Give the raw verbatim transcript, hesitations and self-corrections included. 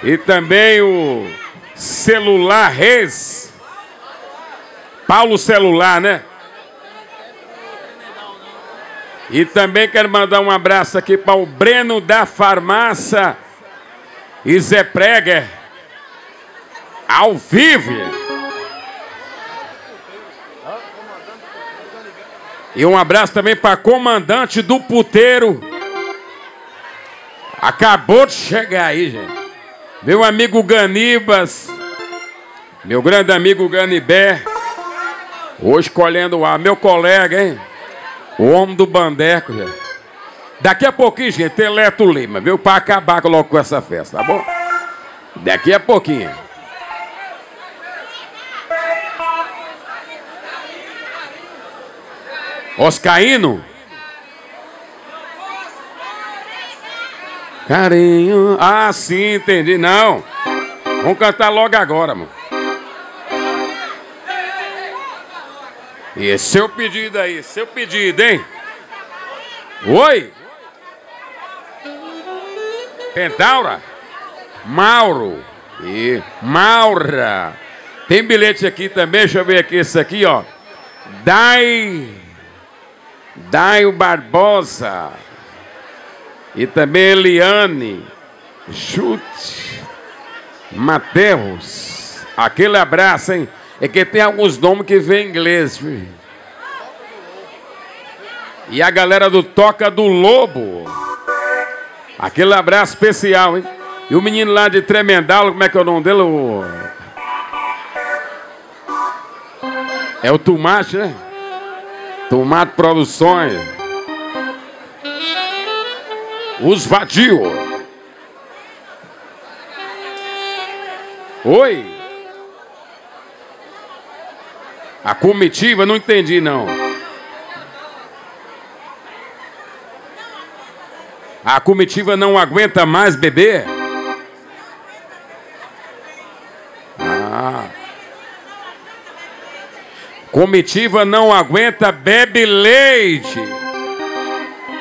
E também o Celular Reis. Paulo Celular, né? E também quero mandar um abraço aqui para o Breno da Farmácia e Zé Preger. Ao vivo. E um abraço também para comandante do puteiro. Acabou de chegar aí, gente. Meu amigo Ganibas. Meu grande amigo Ganibé. Hoje colhendo o ar. Meu colega, hein? O homem do bandeco, gente. Daqui a pouquinho, gente, Eleto Lima, viu? Para acabar logo com essa festa, tá bom? Daqui a pouquinho. Oscaíno? Carinho. Ah, sim, entendi. Não. Vamos cantar logo agora, mano. E esse seu pedido aí, seu pedido, hein? Oi? Pentaura? Mauro. E Maura. Tem bilhete aqui também, deixa eu ver aqui, esse aqui, ó. Dai. Daio Barbosa. E também Eliane. Chute. Mateus. Aquele abraço, hein? É que tem alguns nomes que vem em inglês, filho. E a galera do Toca do Lobo. Aquele abraço especial, hein? E o menino lá de Tremendalo, como é que é o nome dele? O... É o Tomate, né? Tomate Produções. Os Vadio. Oi? A comitiva, não entendi, não. A comitiva não aguenta mais beber? Ah. Comitiva não aguenta, bebe leite.